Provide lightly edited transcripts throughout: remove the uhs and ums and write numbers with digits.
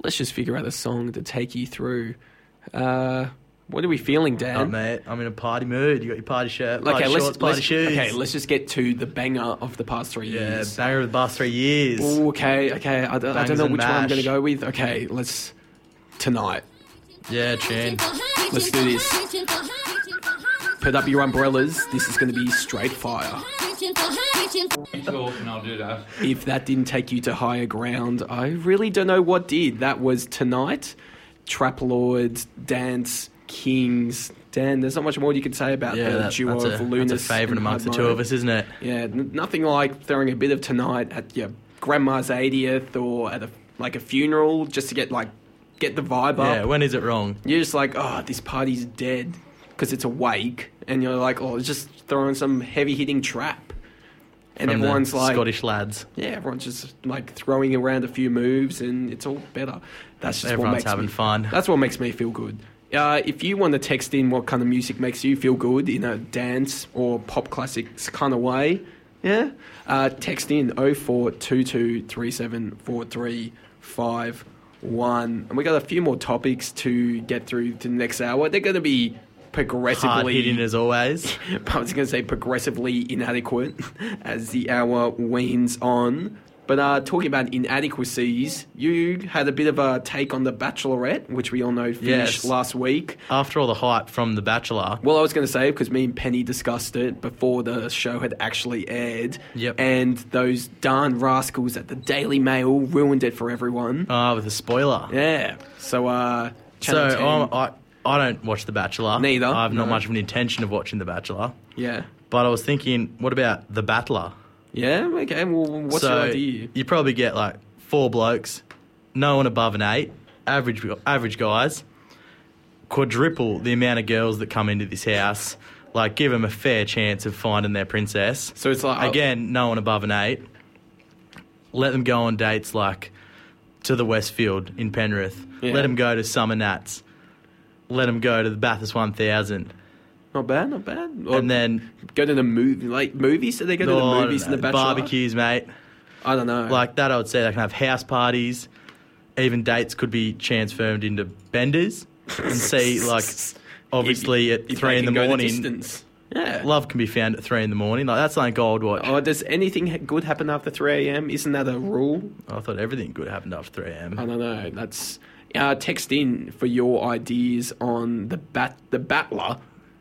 let's just figure out a song to take you through. What are we feeling, Dan? Oh, mate, I'm in a party mood. You got your party shirt, party Okay, shorts, party shoes. Okay, let's just get to the banger of the past 3 years. Yeah, banger of the past 3 years. Ooh, okay. I don't know and which one I'm mash. going to go with. Okay, Tonight. Yeah, tune. Let's do this. Put up your umbrellas. This is going to be straight fire. You talk and I'll do that. If that didn't take you to higher ground, I really don't know what did. That was Tonight, Trap Lords, Dance, Kings. Dan, there's not much more you could say about the duo of Lunas. That's a favourite and amongst the Hard two Mode. of us, isn't it? Yeah, nothing like throwing a bit of Tonight at your grandma's 80th or at a funeral just to get the vibe up. Yeah, when is it wrong? You're just like, oh, this party's dead because it's a wake, and you're like, oh, just throwing some heavy-hitting trap. And From everyone's the like... Scottish lads. Yeah, everyone's just throwing around a few moves and it's all better. That's just Everyone's having fun. That's what makes me feel good. If you want to text in what kind of music makes you feel good in a dance or pop classics kind of way, yeah, text in 0422 374351. And we got a few more topics to get through to the next hour. They're going to be progressively... Hard hitting as always. I was going to say progressively inadequate as the hour wanes on. But talking about inadequacies, you had a bit of a take on The Bachelorette, which we all know finished last week. After all the hype from The Bachelor. Well, I was going to say, because me and Penny discussed it before the show had actually aired. Yep. And those darn rascals at the Daily Mail ruined it for everyone. With a spoiler. Yeah. So, Channel 10. I don't watch The Bachelor. Neither. I have not No. much of an intention of watching The Bachelor. Yeah. But I was thinking, what about The Battler? Yeah? Okay, well, what's your idea? You probably get 4 blokes, no one above an 8, average guys, quadruple the amount of girls that come into this house, give them a fair chance of finding their princess. So it's again, no one above an 8. Let them go on dates to the Westfield in Penrith. Yeah. Let them go to Summer Nats. Let them go to the Bathurst 1000. Not bad. Or And then go to the movies? So they go to the movies in The Bachelor? Barbecues, mate. I don't know. That I would say they can have house parties. Even dates could be transformed into benders and see obviously at If 3 they in the can go the morning. distance. Yeah. Love can be found at 3 in the morning. That's something I would watch. Oh, does anything good happen after 3 a.m.? Isn't that a rule? I thought everything good happened after 3 a.m. I don't know. That's text in for your ideas on the Battler.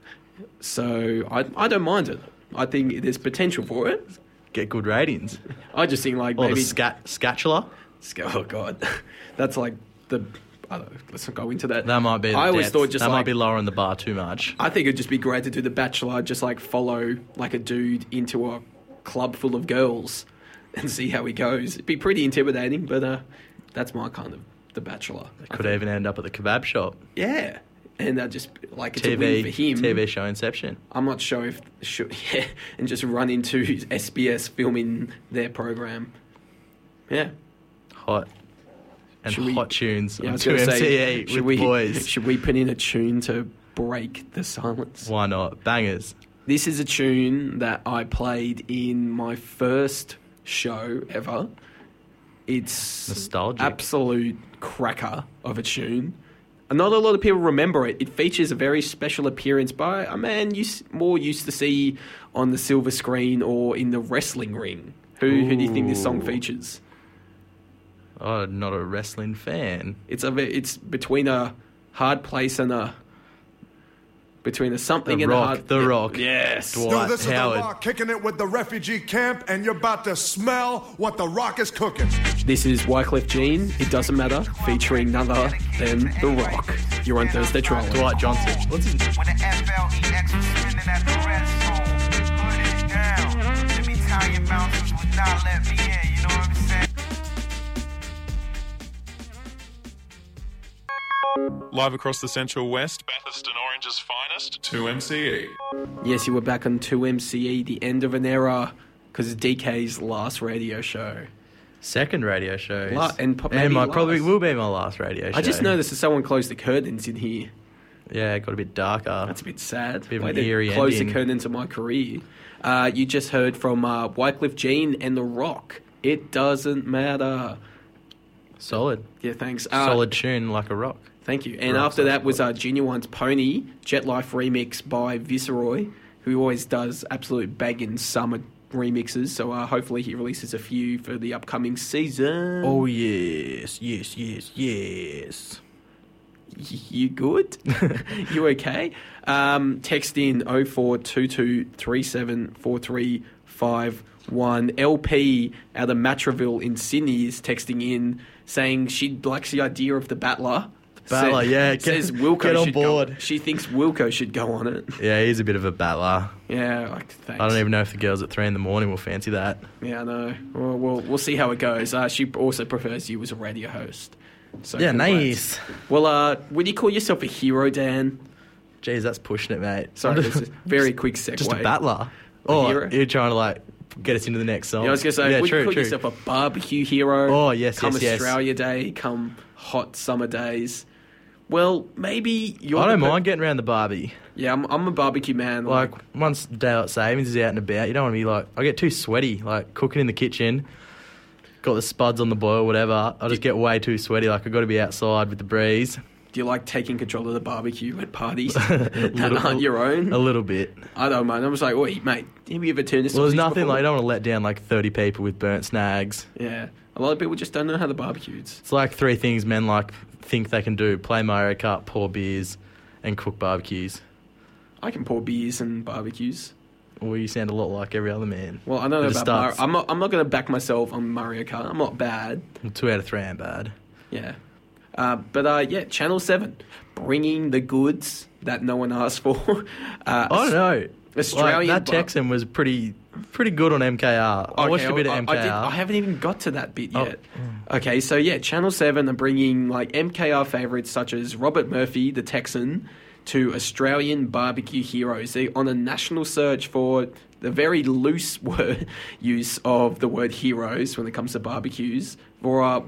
So I don't mind it. I think there's potential for it. Get good ratings. I just think Or maybe the Scatula. Oh god, that's I don't know. Let's not go into that. That might be. I always depth. thought just that might be lowering the bar too much. I think it'd just be great to do The Bachelor, just follow a dude into a club full of girls and see how he goes. It'd be pretty intimidating, but that's my kind of The Bachelor. Could even end up at the kebab shop. Yeah. And just it's a win for him. TV show Inception. I'm not sure if and just run into SBS filming their program. Yeah. Hot. And Should we- hot tunes Yeah, I on was gonna say, 2MCE with boys. Should we put in a tune to break the silence? Why not? Bangers. This is a tune that I played in my first show ever. It's Nostalgic. absolute cracker of a tune. And not a lot of people remember it. It features a very special appearance by a man you more used to see on the silver screen or in the wrestling ring. Who do you think this song Ooh. features? I'm not a wrestling fan. It's between a hard place and between a something The and Rock, a hard... The Rock. Yes. Dwight Yo, this is Howard. The Rock kicking it with the refugee camp, and you're about to smell what The Rock is cooking. This is Wyclef Jean, It Doesn't Matter, featuring none other than The Rock. You're on Thursday Trolling. Dwight Johnson. What's his name? When the FLEX was spinning at the red zone, put it down. Let me tie your mountains would not let me in, you know what I'm saying? Live across the Central West, Bathurst and Orange's finest, 2MCE. Yes, you were back on 2MCE, the end of an era, because it's DK's last radio show. Second radio show. And maybe probably last. will be my last radio show. I just noticed that someone closed the curtains in here. Yeah, it got a bit darker. That's a bit sad. Bit of Way an to eerie close ending. the curtains of my career. You just heard from Wyclef Jean and The Rock. It doesn't matter. Solid. Yeah, thanks. Solid tune like a rock. Thank you. And Rock after that was solid. Genuine's Pony, Jet Life remix by Viceroy, who always does absolute bagging summer remixes. So hopefully he releases a few for the upcoming season. Oh, yes. Yes, yes, yes. You good? You okay? Text in 0422374351. LP out of Matraville in Sydney is texting in saying she likes the idea of the Battler. Battler, yeah, Says Wilco get on should board. Go, she thinks Wilco should go on it. Yeah, he's a bit of a battler. Yeah, like, thanks. I don't even know if the girls at 3 a.m. will fancy that. Yeah, I know. Well, we'll see how it goes. She also prefers you as a radio host. So Yeah, congrats. nice. Well, would you call yourself a hero, Dan? Jeez, that's pushing it, mate. Sorry, this is a very quick segue. Just a battler. hero? You're trying to, like, get us into the next song. Yeah, I was going to say, yeah, would true, you call true. yourself a barbecue hero? Oh, yes, come yes. Australia Day, come hot summer days. Well, maybe you're... I don't mind getting around the barbie. Yeah, I'm a barbecue man. Like, once daylight savings is out and about, you don't want to be like... I get too sweaty, like, cooking in the kitchen, got the spuds on the boil, whatever. I just get way too sweaty. Like, I've got to be outside with the breeze. Do you like taking control of the barbecue at parties that aren't your own? A little bit. I don't mind. I was like, wait, mate, have you ever turned this Well, there's sausage nothing before? like... I don't want to let down, like, 30 people with burnt snags. Yeah. A lot of people just don't know how the barbecues. It's like 3 things men, like, think they can do. Play Mario Kart, pour beers, and cook barbecues. I can pour beers and barbecues. Well, you sound a lot like every other man. Well, I don't know With the about Mario. studs. I'm not going to back myself on Mario Kart. I'm not bad. Well, 2 out of 3 ain't bad. Yeah. But Channel 7, bringing the goods that no one asked for. I don't know. Australian Like, that Texan was pretty good on MKR. I watched a bit of MKR. I haven't even got to that bit Oh. yet. Okay, so yeah, Channel 7 are bringing like MKR favourites such as Robert Murphy, the Texan, to Australian barbecue heroes. They're on a national search for the very loose use of the word heroes when it comes to barbecues for a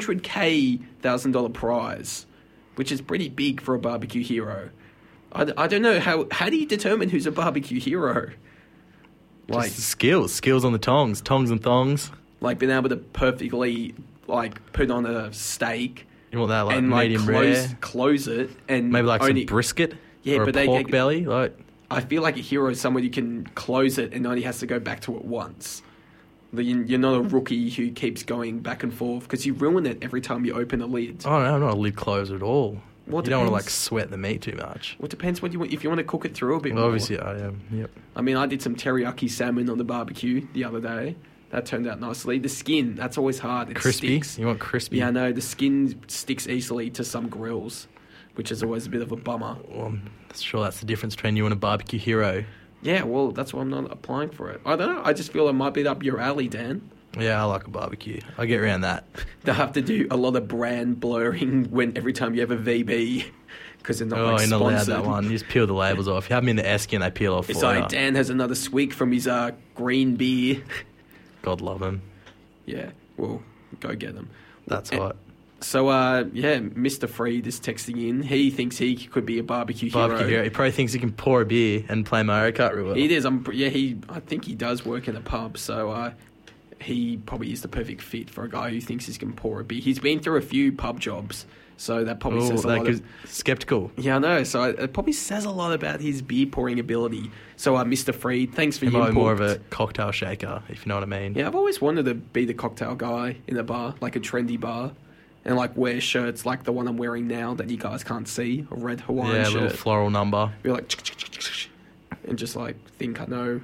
$100,000 prize, which is pretty big for a barbecue hero. I don't know, how do you determine who's a barbecue hero? Like, Just skills on the tongs and thongs. like being able to perfectly like put on a steak You want that like and like medium close rare, it and maybe like only, some brisket. Yeah, or but a they pork get- belly. Like I feel like a hero is someone who can close it and only has to go back to it once. You're not a rookie who keeps going back and forth because you ruin it every time you open the lid. I don't know, I'm not a lid closer at all. Well, you don't want to like depends. sweat the meat too much. Well, it depends what you want. If you want to cook it through a bit Well, more. obviously, I am. Yep. I mean, I did some teriyaki salmon on the barbecue the other day. That turned out nicely. The skin, that's always hard. It Crispy. sticks. You want crispy? Yeah, no, the skin sticks easily to some grills, which is always a bit of a bummer. Well, I'm sure that's the difference between you and a barbecue hero. Yeah, well, that's why I'm not applying for it. I don't know. I just feel it might be up your alley, Dan. Yeah, I like a barbecue. I get around that. They'll have to do a lot of brand blurring when every time you have a VB because they're not Oh, like you're not allowed sponsored. that one. You just peel the labels off. You have them in the Esky and they peel off It's for like you. Dan has another swig from his green beer. God love him. Yeah, well, go get them. That's Eh, right. So, Mr. Freed is texting in. He thinks he could be a barbecue Barbecue hero. He probably thinks he can pour a beer and play Mario Kart real well. He is. I think he does work in a pub, so he probably is the perfect fit for a guy who thinks he's going to pour a beer. He's been through a few pub jobs, so that probably says a lot. Skeptical. Yeah, I know. So it probably says a lot about his beer pouring ability. So, Mr. Freed, thanks for He your might be input. more of a cocktail shaker, if you know what I mean. Yeah, I've always wanted to be the cocktail guy in a bar, like a trendy bar, and like wear shirts like the one I'm wearing now that you guys can't see, a red Hawaiian Yeah, a shirt. little floral number. Be like, and just like think I know.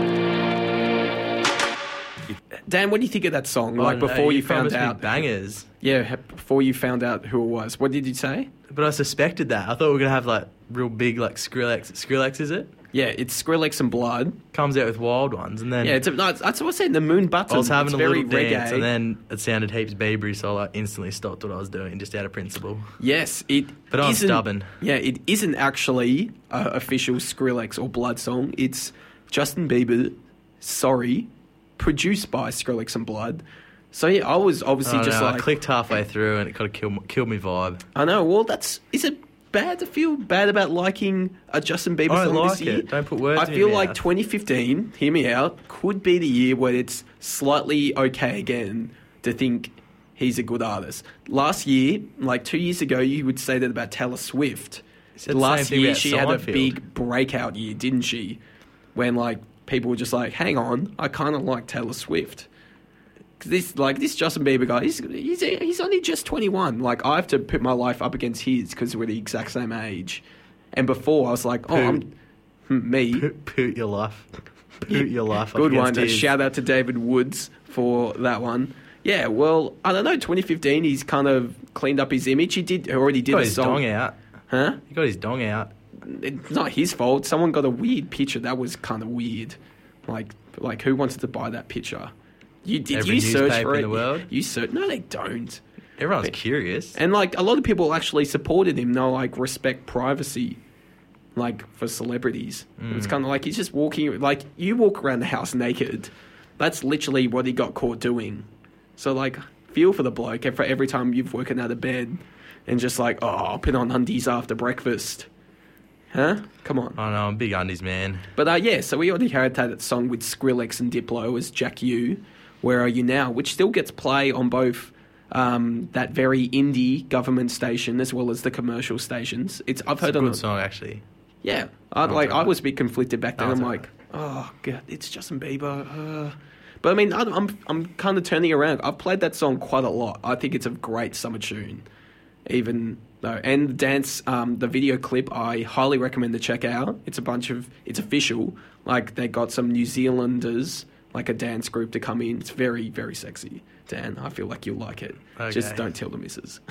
Dan, what do you think of that song? Like before you found promised me out, bangers. yeah, before you found out who it was. What did you say? But I suspected that. I thought we were gonna have like real big like Skrillex. Skrillex is it? Yeah, it's Skrillex and Blood. Comes out with wild ones, and then Yeah, that's what I said. The Moon Button. I was having it's a very little dance, reggae. and then it sounded heaps Biebery, so I like instantly stopped what I was doing just out of principle. Yes, it. But I'm isn't- stubborn. Yeah, it isn't actually an official Skrillex or Blood song. It's Justin Bieber, Sorry, produced by Skrillex and Blood. So yeah, I was obviously I don't just know, like, I clicked halfway through, and it kind of killed me vibe. I know. Well, is it bad to feel bad about liking a Justin Bieber I song like this year? it. Don't put words I in feel your like mouth. 2015, hear me out, could be the year where it's slightly okay again to think he's a good artist. Last year, like 2 years ago, you would say that about Taylor Swift. said the Last same thing year, about she had a Seinfeld. big breakout year, didn't she? When like people were just like, hang on, I kind of like Taylor Swift. 'Cause this Justin Bieber guy, he's only just 21. Like, I have to put my life up against his because we're the exact same age. And before, I was like, me. Put your life. Put your life. Good up one. against A his. shout out to David Woods for that one. Yeah, well, I don't know. 2015, he's kind of cleaned up his image. He already did Got a his song. dong out. Huh? He got his dong out. It's not his fault. Someone got a weird picture that was kind of weird. Like who wanted to buy that picture? Every You search newspaper for it? in the world? You search? No, they don't. Everyone's curious. And like a lot of people actually supported him. They'll like respect privacy, like for celebrities. It's kind of like he's just walking. Like you walk around the house naked. That's literally what he got caught doing. So like, feel for the bloke for every time you've woken out of bed and just like, oh, I'll put on undies after breakfast. Huh? Come on. I know, I'm a big undies man. But yeah, so we already had that song with Skrillex and Diplo as Jack U, Where Are You Now, which still gets play on both that very indie government station as well as the commercial stations. I've heard It's a on good song, actually. Yeah, I was a bit conflicted back then. Oh, I'm it's like, oh god, it's Justin Bieber. But I mean, I'm kind of turning around. I've played that song quite a lot. I think it's a great summer tune, even though. And the dance, the video clip, I highly recommend to check out. It's official. Like they got some New Zealanders, like a dance group, to come in. It's very, very sexy. Dan, I feel like you'll like it. Okay. Just don't tell the missus.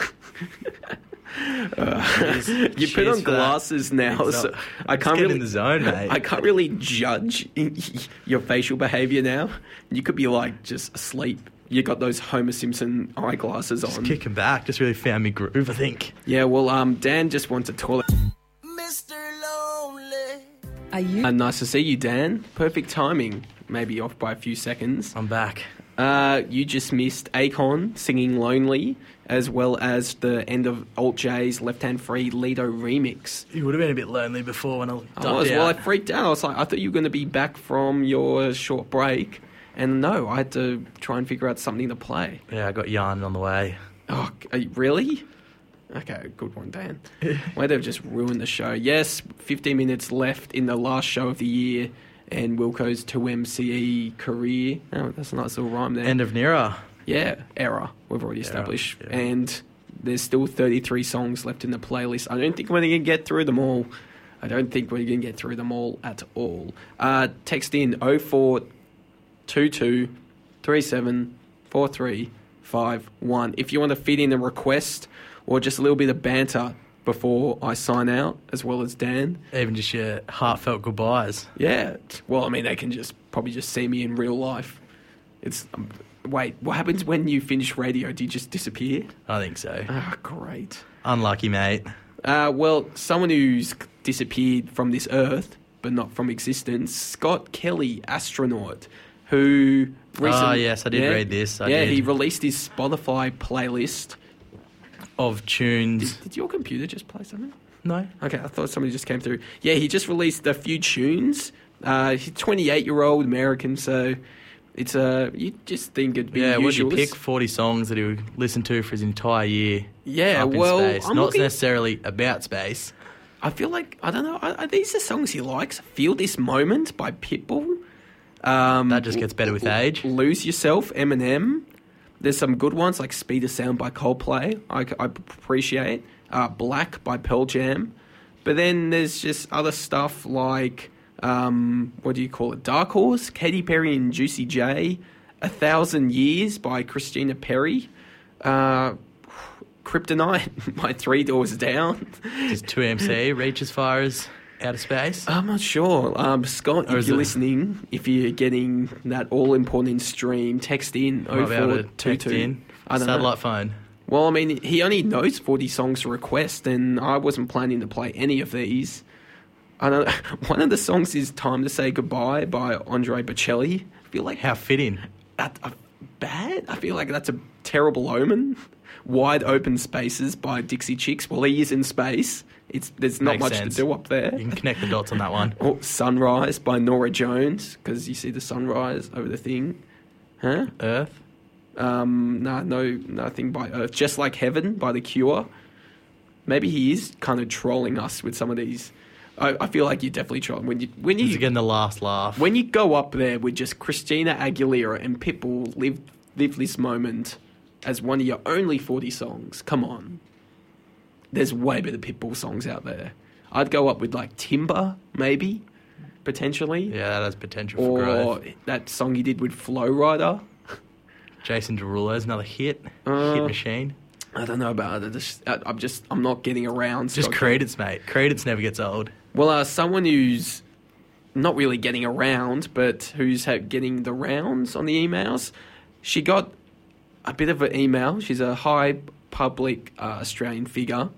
You Cheers put on for that. glasses now, so I can't get really in the zone, mate. I can't really judge your facial behaviour now. You could be like just asleep. You got those Homer Simpson eyeglasses Just on. kicking back, just really found me groove, I think. Yeah, well, Dan just wants a toilet. Mr. Lonely. Are you? Nice to see you, Dan. Perfect timing. Maybe off by a few seconds. I'm back. You just missed Akon singing Lonely, as well as the end of Alt J's Left Hand Free Lido remix. You would have been a bit lonely before when I ducked I was, out. well, I freaked out. I was like, I thought you were going to be back from your short break. And no, I had to try and figure out something to play. Yeah, I got yarn on the way. Oh, really? Okay, good one, Dan. Way they've just ruined the show. Yes, 15 minutes left in the last show of the year and Wilco's 2MCE career. Oh, that's a nice little rhyme there. End of an era. Yeah, era. We've already established. yeah. And there's still 33 songs left in the playlist. I don't think we're going to get through them all. I don't think we're going to get through them all at all. Text in 0422 37 4351 if you want to feed in a request or just a little bit of banter before I sign out, as well as Dan. Even just your heartfelt goodbyes. Yeah. Well, I mean, they can probably just see me in real life. It's wait, what happens when you finish radio? Do you just disappear? I think so. Ah, great. Unlucky, mate. Well, someone who's disappeared from this earth, but not from existence, Scott Kelly, astronaut, who recently... yes, I did read this. I yeah, did. he released his Spotify playlist. Of tunes. Did your computer just play something? No. Okay, I thought somebody just came through. Yeah, he just released a few tunes. He's a 28-year-old American, so it's you just think it'd be Yeah, would you usual. pick 40 songs that he would listen to for his entire year? Yeah, up in well, space. I'm Not looking- necessarily about space. I feel like, I don't know, are these the songs he likes? Feel This Moment by Pitbull. That just gets better with age. Lose Yourself, Eminem. There's some good ones like Speed of Sound by Coldplay, I appreciate. Black by Pearl Jam. But then there's just other stuff like, what do you call it? Dark Horse, Katy Perry and Juicy J. 1,000 Years by Christina Perry. Kryptonite by Three Doors Down. Does 2MC reach as far as outer space? I'm not sure. Scott, Or if is you're it- listening, if you're getting that all-important stream, text in Might be able to 0422. text in. I don't know. Satellite phone. Well, I mean, he only knows 40 songs to request, and I wasn't planning to play any of these. I don't. One of the songs is "Time to Say Goodbye" by Andre Bocelli. I feel like How fitting. bad. I feel like that's a terrible omen. "Wide Open Spaces" by Dixie Chicks. Well, he is in space. There's not Makes much sense. to do up there. You can connect the dots on that one. Or "Sunrise" by Nora Jones, because you see the sunrise over the thing. Huh? Earth. Nothing by Earth. Just Like Heaven by The Cure. Maybe he is kind of trolling us with some of these. I feel like you're definitely trolling when He's you getting the last laugh. when you go up there with just Christina Aguilera and Pitbull live this moment as one of your only 40 songs. Come on, there's way better Pitbull songs out there. I'd go up with like Timber, maybe, potentially, Yeah, that has potential for or growth. that song he did with Flow Rider. Jason Derulo's another hit. Uh, Hit machine. I don't know about it. I'm not getting around. Just Scott. Credits, mate. Credits never gets old. Well, someone who's not really getting around, but who's getting the rounds on the emails, she got a bit of an email. She's a high public Australian figure,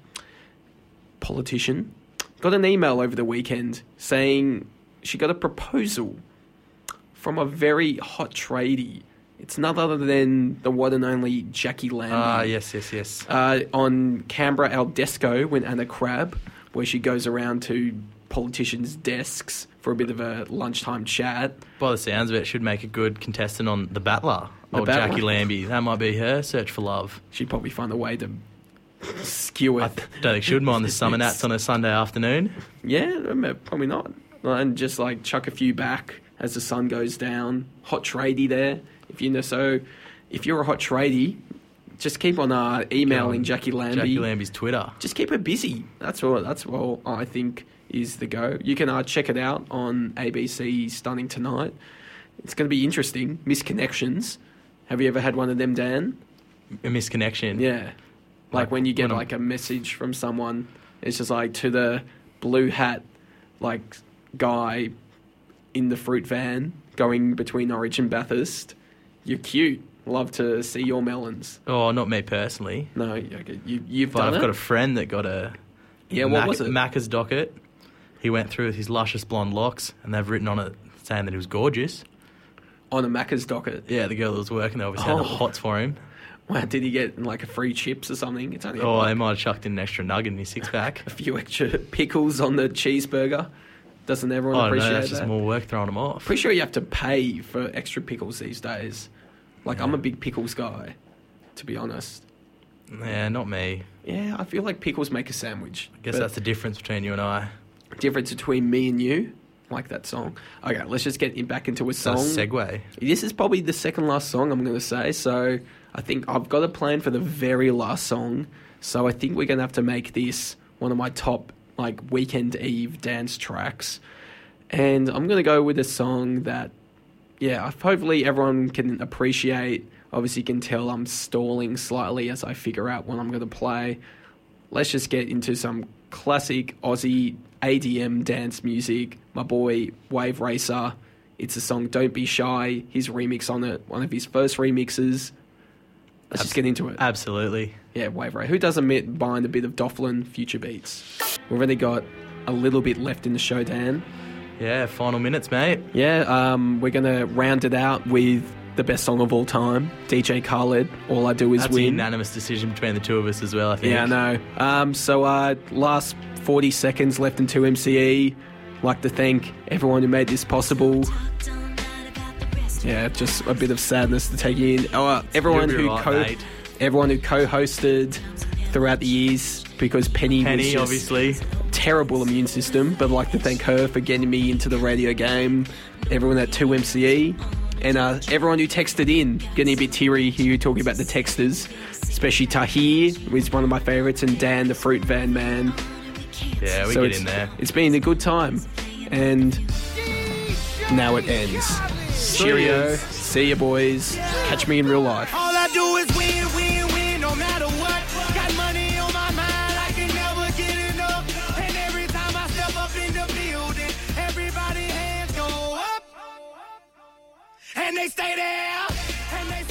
politician. Got an email over the weekend saying she got a proposal from a very hot tradie. It's none other than the one and only Jackie Lambie. Yes. On Canberra Aldesco with Anna Crab, where she goes around to politicians' desks for a bit of a lunchtime chat. By the sounds of it, should make a good contestant on The Battler. The Battler. Battler. Jackie Lambie. That might be her. Search for love. She'd probably find a way to skew it. Don't think she'd mind the summer nats on a Sunday afternoon. Yeah, probably not. And just like chuck a few back as the sun goes down. Hot tradie there. If you're a hot tradie, just keep on emailing Jackie Lambie. Jackie Lambie's Twitter. Just keep her busy. That's all I think is the go. You can check it out on ABC Stunning Tonight. It's going to be interesting. Misconnections. Have you ever had one of them, Dan? A misconnection. Yeah. Like when you get when I'm- like a message from someone, it's just like to the blue hat like guy in the fruit van going between Norwich and Bathurst. You're cute. Love to see your melons. Oh, not me personally. No, okay, you've But done I've it. got a friend that got a What was it? Macca's docket. He went through with his luscious blonde locks, and they've written on it saying that he was gorgeous. On a Macca's docket. Yeah, the girl that was working there obviously had the Oh. hots for him. Wow, did he get like a free chips or something? It's only a Oh, buck. they might have chucked in an extra nugget in his six-pack. A few extra pickles on the cheeseburger. Doesn't everyone Oh, no, appreciate that's just that? more work throwing them off. Pretty sure you have to pay for extra pickles these days. Like, I'm a big pickles guy, to be honest. Yeah, not me. Yeah, I feel like pickles make a sandwich. I guess that's the difference between you and I. difference between me and you. Like that song. Okay, let's just get back into a song. That's a segue. This is probably the second last song I'm going to say, so I think I've got a plan for the very last song. So I think we're going to have to make this one of my top like weekend eve dance tracks. And I'm going to go with a song that, yeah, hopefully everyone can appreciate. Obviously you can tell I'm stalling slightly as I figure out what I'm going to play. Let's just get into some classic Aussie ADM dance music. My boy Wave Racer. It's the song Don't Be Shy. His remix on it, one of his first remixes. Let's just get into it. Absolutely. Yeah, Wave Racer. Who doesn't mind a bit of Dofflin Future Beats? We've only got a little bit left in the show, Dan. Yeah, final minutes, mate. Yeah, we're going to round it out with the best song of all time, DJ Khaled, All I Do Is That's a Win. unanimous decision between the two of us as well, I think. Yeah, I know. So last 40 seconds left in 2MCE. Like to thank everyone who made this possible. Yeah, just a bit of sadness to take in. Everyone You'll be who right, mate. everyone who co-hosted throughout the years, because Penny was Penny, just obviously. terrible immune system, but I'd like to thank her for getting me into the radio game. Everyone at 2MCE. And everyone who texted in, getting a bit teary here talking about the texters, especially Tahir, who's one of my favourites, and Dan, the Fruit Van Man. Yeah, we So get in there. It's been a good time. And now it ends. Cheerio. See ya, boys. Catch me in real life. All I do is win, win, win, no matter what. Got money on my mind, I can never get enough. And every time I step up in the building, everybody hands go up. And they stay there, and they